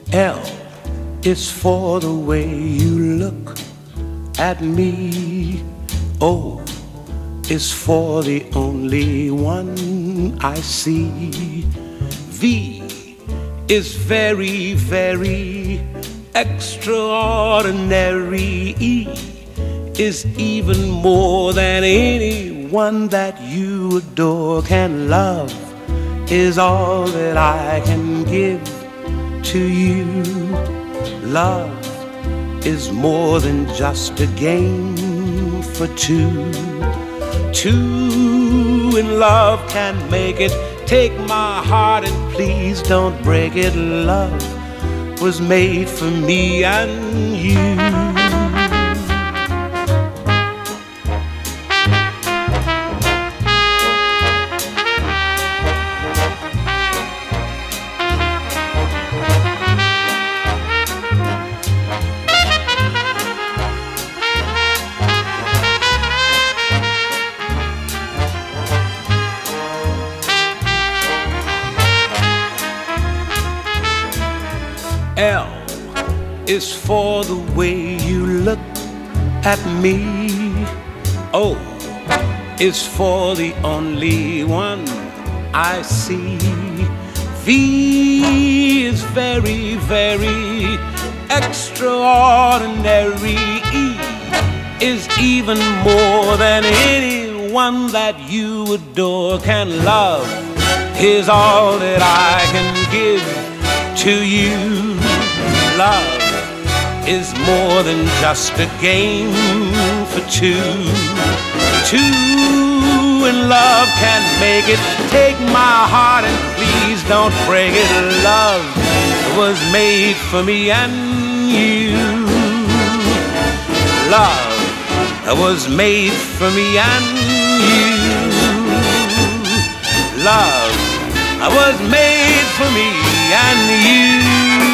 L is for the way you look at me. O is for the only one I see. V is very, very extraordinary. E is even more than anyone that you adore can love, is all that I can give to you. Love is more than just a game for two. Two in love can make it. Take my heart and please don't break it. Love was made for me and you. L is for the way you look at me. O is for the only one I see. V is very, very extraordinary. E is even more than anyone that you adore can love, is all that I can give to you. Love is more than just a game for two. Two in love can make it. Take my heart and please don't break it. Love was made for me and you. Love was made for me and you. Love was made for me and you.